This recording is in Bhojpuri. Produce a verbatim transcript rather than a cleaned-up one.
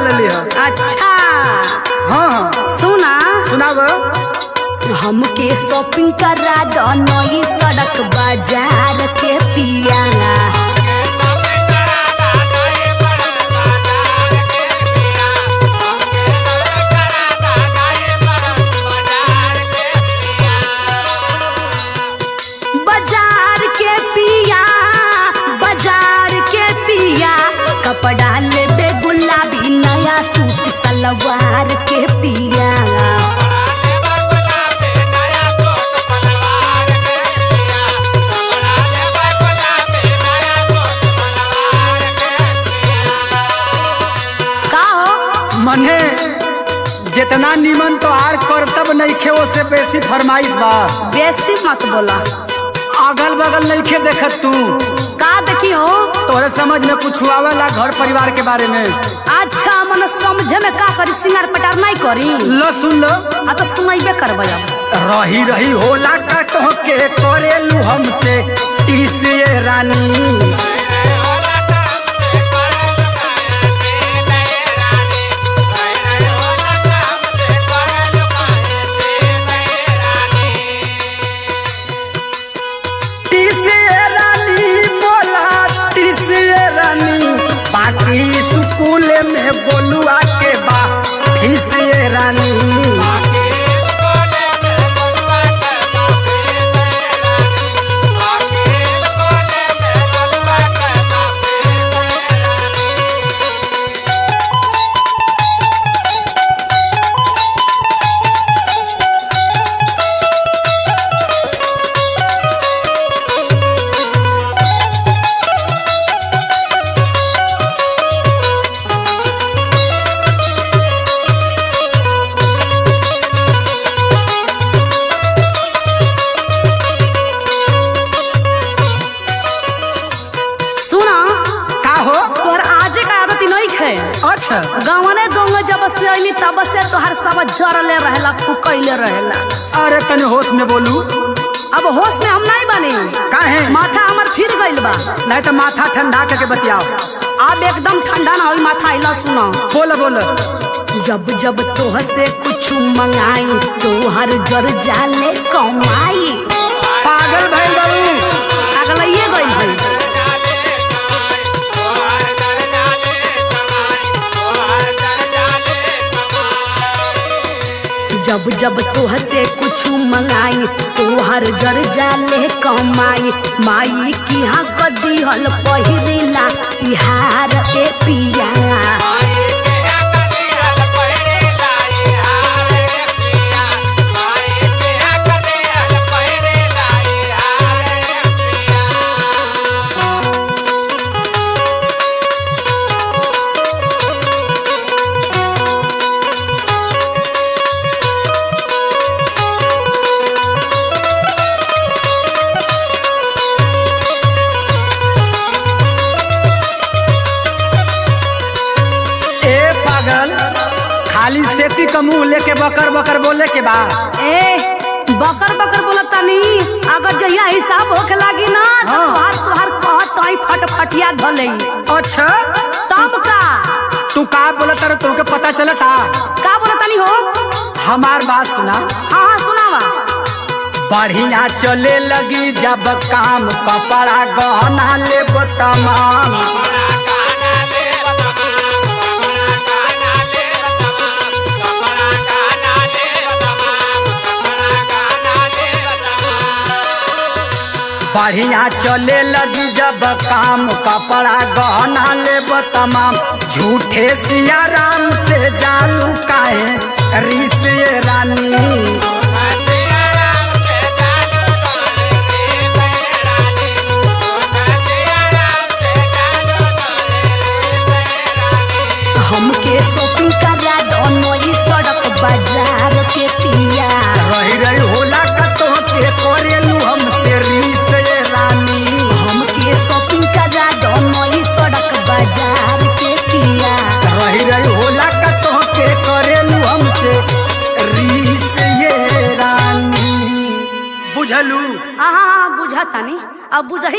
लेली है। अच्छा हाँ हाँ सुना सुनाब। हमके शॉपिंग करा दो नई सड़क बाजार के पिया। बाजार के पिया बाजार के पिया कपड़ा लेबे गुलाबी नया सूट सलवार के पिया। मने जितना निमन तो आर करतब नइखे ओसे बेसी फरमाइश बा। बेसी मत बोला। अगल बगल नइखे देखत तू का देखियो तोरे समझ में कुछ आवेला घर परिवार के बारे में। अच्छा मन समझे में का करी सिंगार पटार नहीं करी। लो सुन लो आ तो सुनाइबे करबे। अब रही रही होला का कह के करेलू हमसे टीसीए रानी। स्कूल में बोलुआ के बा फीस ये रानी। अच्छा गाँवने दोंगे जब से अली तब से तोहर सब जरले रहेला फुकैले रहेला। अरे तने होश में बोलू। अब होश में हम नहीं बनी। काहे? माथा हमर फिर गइल बा। नहीं तो माथा ठंडा करके बतियाओ। अब एकदम ठंडा ना होई माथा इला सुनो। बोल बोल। जब जब तोह से कुछ मंगाई तोहर जर जाले कमाई। पागल भइल बाबू। पागल ये गइल भाई। जब जब तोह से कुछ मंगाई तोहर जर जाले कमाई। माई की हाँ कदी हल पहिरेला इहार ए पिया। खाली सेती का मुंह लेके बकर बकर बोले के बा। ए बकर बकर बोलता नहीं। अगर जहिया हिसाब होके लागी ना तो तोहार तोहार कहत तई फटफटिया धले। अच्छा तब का तू का बोलता रे तुमके पता चलता? का बोलता नहीं हो? हमार बात सुना। हाँ हाँ सुनावा। बढ़िया चले लगी जब काम कपड़ा गहना ले तमाम। बढ़िया चले लगी जब काम कपड़ा गहना ले तमाम। झूठे सिया राम से जालू काहे ऋषि रानी। हमके शॉपिंग करा दो नई सड़क बाजार के पिया। रही रही होला का तो के करेलू हमसे ऋषि रानी। हमके शॉपिंग करा दो नई सड़क बाजार के पिया। रही रही होला का तो के करेलू हमसे ऋषि रानी। बुझलू? हाँ हाँ बुझा तानी अब बुझ